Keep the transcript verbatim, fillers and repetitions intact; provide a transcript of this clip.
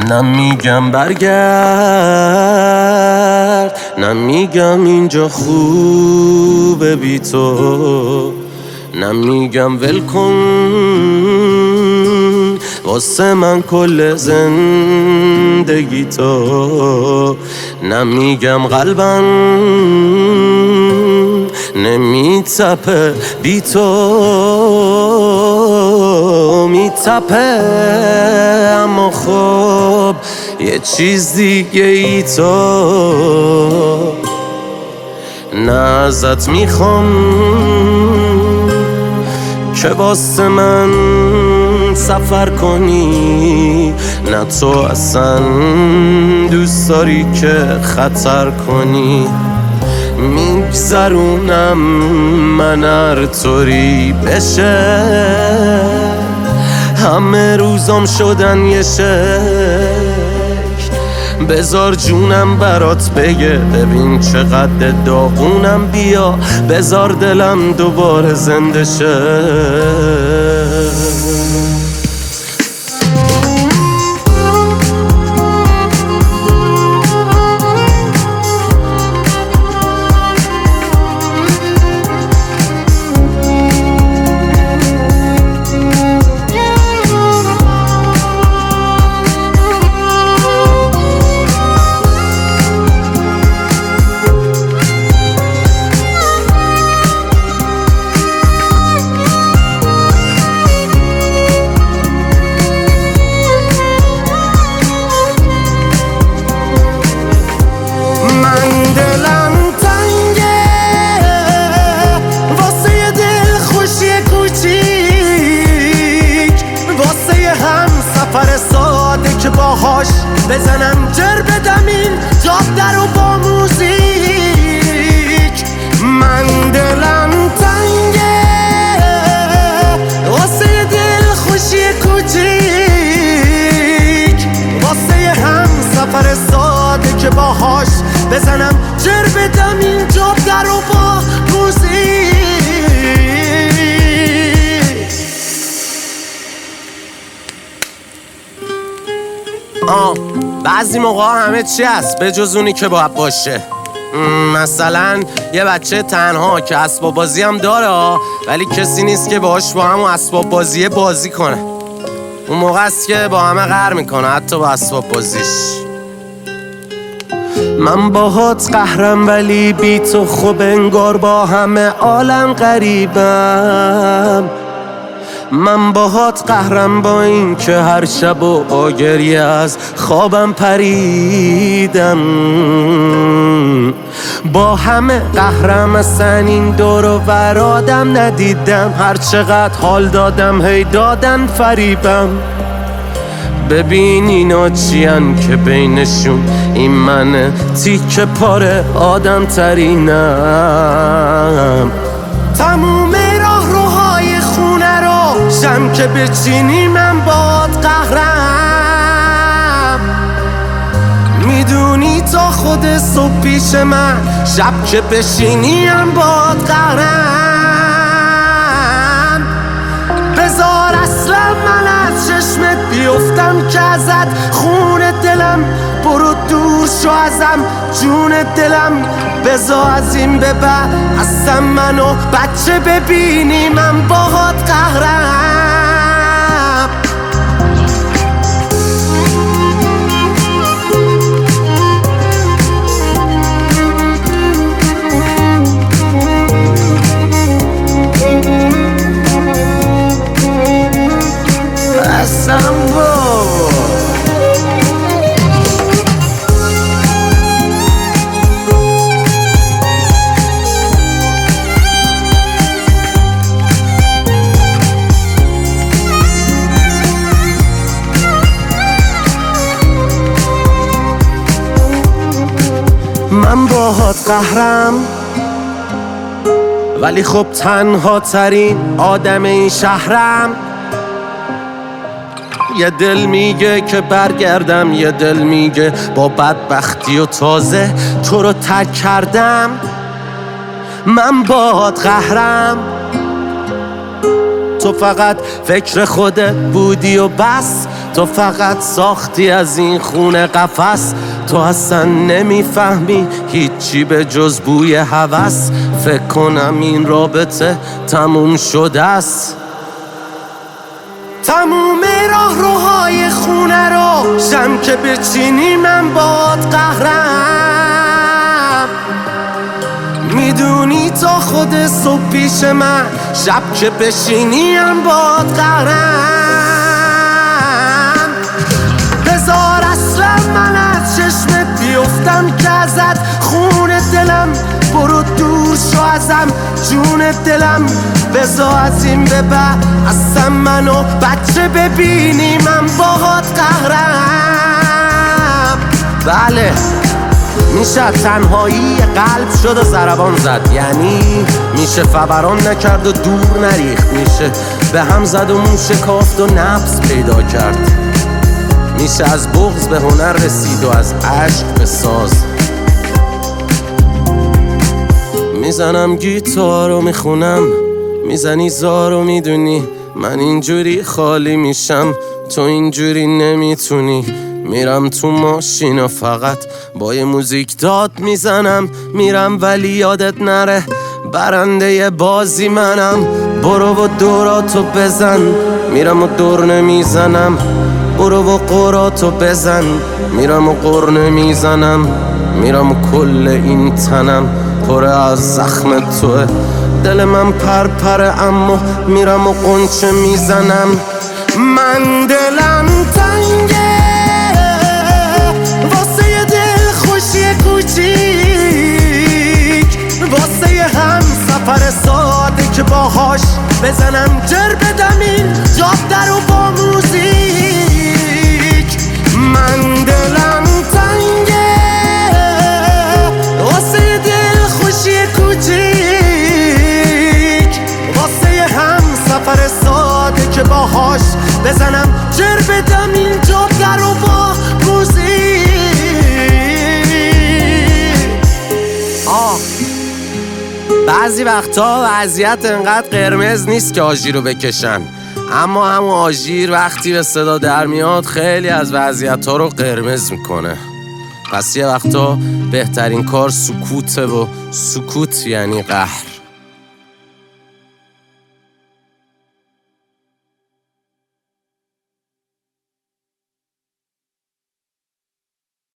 نه میگم برگرد، نه میگم اینجا خوبه بی تو، نه میگم ول کن واسه من کل زندگی تو، نه میگم قلبم نمیتپه بی تو، میتپه اما خب یه چیز دیگه ای تو، نه ازت میخوام که واسه من سفر کنی، نه تو اصلا دوست داری که خطر کنی، میگذرونم من هر طوری بشه، همه روزام شدن یه شکل، بذار جونم برات بگه ببین چقدر داغونم، بیا بذار دلم دوباره زنده شه. سفر ساده که باهاش بزنم جر بدم این جاده رو با موزیک، من دلم تنگه واسه دل خوشی کوچیک، واسه هم سفر ساده که باهاش بزنم جر بدم این جاده رو با موزیک. آه بعضی موقع همه چی هست به جز اونی که باید باشه، مثلا یه بچه تنها که اسباب بازی هم داره ولی کسی نیست که باهاش با همون اسباب بازیه بازی کنه، اون موقع است که با همه قهر میکنه حتی با اسباب بازیش. من باهات قهرم ولی بی تو خوب انگار با همه عالم غریبم، من باهات قهرم با این که هر شب و با گریه از خوابم پریدم، با همه قهرم اصلا این دور و ور آدم ندیدم، هر چقدر حال دادم هی دادن فریبم، ببین اینا چیان که بینشون این من تیکه پاره آدم ترینم، تموم راه روهای خونه رو شم که بچینی من باد قهرم، میدونی تا خود صبح پیش من شب که بشینی هم باد قهرم، بذار اصلا من از چشمت بیفتم که ازت خون دلم برو دور شو ازم جون دلم، بذار از این به بعد اصلا منو بچه ببینی من باهات قهرم. اصلا بابا من باهات قهرم ولی خب تنها ترین آدم این شهرم، یه دل میگه که برگردم، یه دل میگه با بدبختی و تازه تو رو ترک کردم، من باهات قهرم تو فقط فکر خودت بودی و بس، تو فقط ساختی از این خونه قفس. تو اصلا نمیفهمی هیچی به جز بوی هوس. فکر کنم این رابطه تموم شده است. تموم راه روهای خونه رو شم که بچینی من باد قهرم. میدونی تا خود صبح پیش من، شب که بشینیم باد قهرم. بذار اصلا من از چشمت بیفتم که ازت خون دلم. برو دور شو ازم جون دلم. بذار از این به بعد اصلا منو بچه ببینی من باهات قهرم. بله میشه تنهایی قلب شد و ضربان زد، یعنی میشه فوران نکرد و دور نریخت. میشه به هم زد و مو شکافت و نبض پیدا کرد. میشه از بغض به هنر رسید و از عشق به ساز. میزنم گیتار و میخونم، میزنی زار و میدونی من اینجوری خالی میشم، تو اینجوری نمیتونی. میرم تو ماشین و فقط با یه موزیک داد میزنم. میرم ولی یادت نره برنده بازی منم. برو و دوراتو بزن، میرم و دور نمیزنم. برو و قراتو بزن، میرم و قر نمیزنم. میرم و کل این تنم پر از زخم توه. دل من پرپره اما میرم و قنچه میزنم. من دلم تنگه واسه یه دل خوشی کوچیک، واسه یه هم سفر ساده که باهاش بزنم جر بدم این جاده رو با موزیک. من دلم تنگه واسه یه دل خوشی کوچیک، واسه یه هم سفر ساده که باهاش بزنم جر بدم این جاده رو با موزیک. آه بعضی وقتا وضعیت انقدر قرمز نیست که آژیر رو بکشن، اما همون آژیر وقتی به صدا در میاد خیلی از وضعیت ها رو قرمز میکنه. پس یه وقتا بهترین کار سکوته و سکوت یعنی قهر.